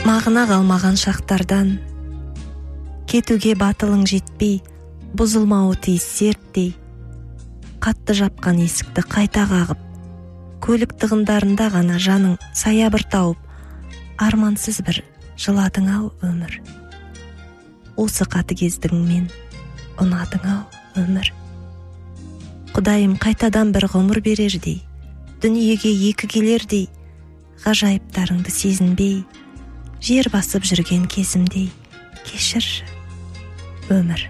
Мағына қалмаған шақтардан, кетуге батылың жетпей, бұзылмауы тиіс серттей, қатты жапқан есікті қайта қағып, көлік тығындарында ғана жаның саябыр тауып, армансыз бір жыладың ау өмір. Осы қатыгездігіңмен ұнадың ау өмір. Құдайым қайтадан бір ғұмыр берердей, дүниеге екі келердей, ғажайыптарыңды сезінбей, жер басып жүрген кезімдей, кешірші өмір.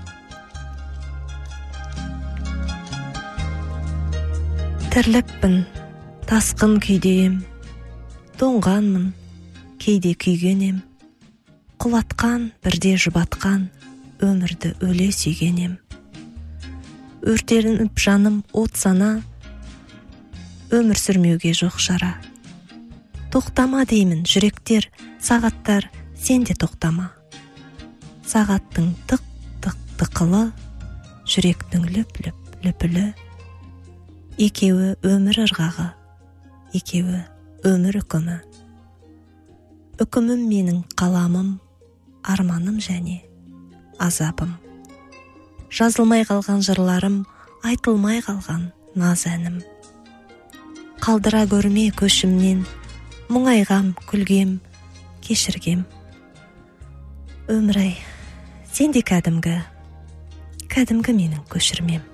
Тірлікпін, тасқын күйдеем, тоңғанмын, кейде күйгенем, құлатқан, бірде жұбатқан, өмірді өле сүйгенем. Өртелініп жаным от сана, өмір сүрмеуге жоқ шара. Тоқтама деймін жүректер, сағаттар, сен де тоқтама. Сағаттың тық-тық тықылы, жүректің лүп-лүп лүпілі. Екеуі өмір ырғағы, екеуі өмір үкімі. Үкімім менің қаламым, арманым және азабым. Жазылмай қалған жырларым, айтылмай қалған наз әнім. Қалдыра көрме көшімнен, мұңайғам, күлгем, кешіргем. Өмір-ай, сен де кәдімгі менің көшірмем.